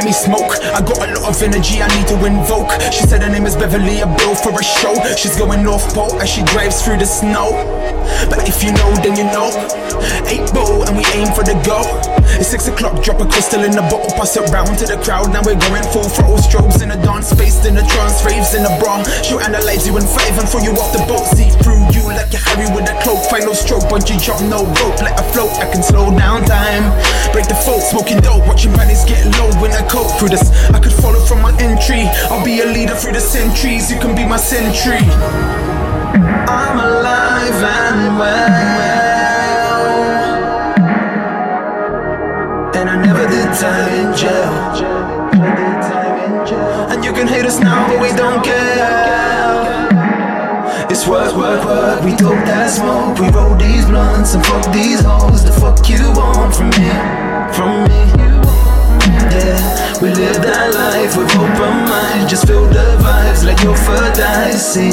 me smoke. I got a lot of energy I need to invoke. She said her name is Beverly, a bill for a show. She's going North Pole as she drives through the snow. But if you know, then you know. 8 ball and we aim for the goal. It's 6 o'clock, drop a crystal in the bottle, pass it round to the crowd. Now we're going full throttle, strobes in a dance, faced in a trance, raves in a bra. She'll analyze you in 5 and throw you off the boat. See through you like you're Harry with a cloak. Final stroke, bungee jump, no rope. Let her float, I can slow down time. Break the fault, smoking dope, watching bodies get low when I cope through this. I could follow from my entry. I'll be a leader through the centuries. You can be my sentry. I'm alive and well, and I never did time in jail. And you can hate us now, but we don't care. It's work, work, work. We dope that smoke. We roll these blunts and fuck these hoes. The fuck you want from me? From me? Yeah, we live that life with open mind. Just feel the vibes, let your foot die. See.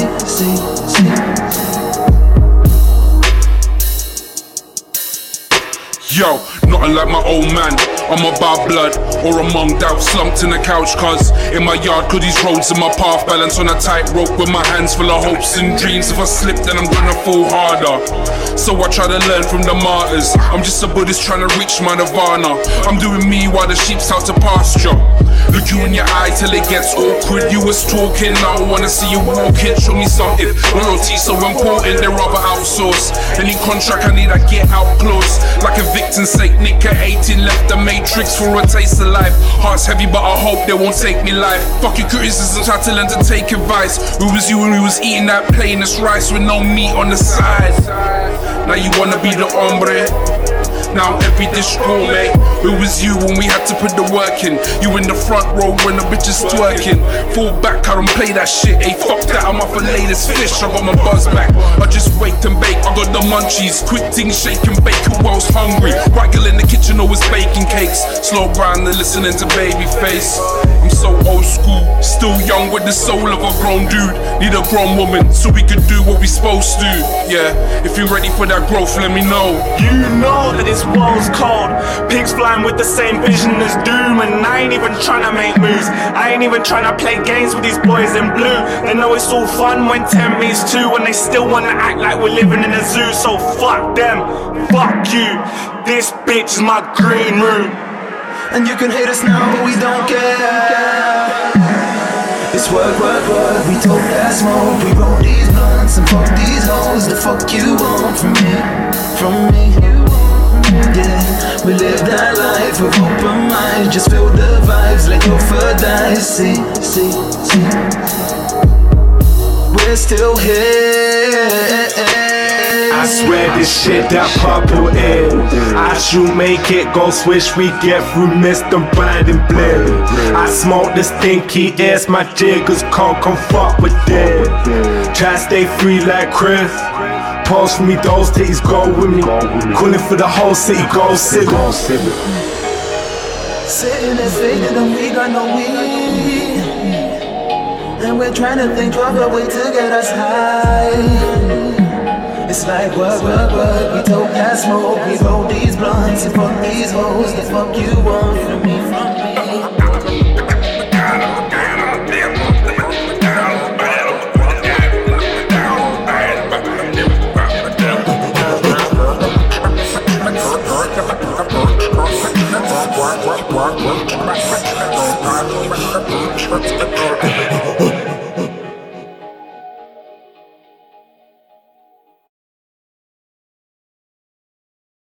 Yo, nothing like my old man. I'm about blood or among doubt, slumped in the couch. Cause in my yard, could these roads in my path, balance on a tightrope with my hands full of hopes and dreams. If I slip, then I'm gonna fall harder. So I try to learn from the martyrs. I'm just a Buddhist trying to reach my nirvana. I'm doing me while the sheep's out to pasture. Look you in your eye till it gets awkward. You was talking, now I wanna see you walking. Show me some if loyalty's so important, they'd rather outsource. Any contract I need, I get out close. Like a victim, Saint Nick at 18, left the matrix for a taste of life. Heart's heavy, but I hope they won't take me life. Fuck your criticism, try to learn to take advice. Who was you when we was eating that plainest rice with no meat on the side? Now you wanna be the hombre. Now every dish gourmet. Who was you when we had to put the work in? You in the front row when the bitch is twerking. Fall back, I don't play that shit. Hey, fuck that, I'm off the latest fish. I got my buzz back. I just wait and bake. I got the munchies. Quick things, shake and bake. Who else hungry? White girl in the kitchen always baking cakes. Slow grind and listening to Babyface. I'm so old school, still young with the soul of a grown dude. Need a grown woman so we can do what we supposed to. Yeah, if you're ready for that growth, let me know. You know that this world's cold. Pigs flying with the same vision as doom. And I ain't even trying to make moves. I ain't even trying to play games with these boys in blue. They know it's all fun when 10 means 2. And they still wanna act like we're living in a zoo. So fuck them, fuck you. This bitch is my green room. And you can hate us now, but we don't care. It's work, work, work. We dope that smoke. We roll these blunts and fuck these hoes. The fuck you want from me? From me? Yeah, we live that life with open minds. Just feel the vibes, let your foot die. See. We're still here. I swear this shit that purple air. I should make it go swish. We get through mist and blind and blend. I smoke the stinky ass. My jiggers can't come fuck with them. Try to stay free like Chris. Pause for me, those titties go with me. Calling for the whole city, go city. Sitting and faded and we got no weed. And we're trying to think of a way to get us high. It's like work, work, work. We dope that smoke. We roll these blunts and fuck these hoes. The fuck you want from me, from me?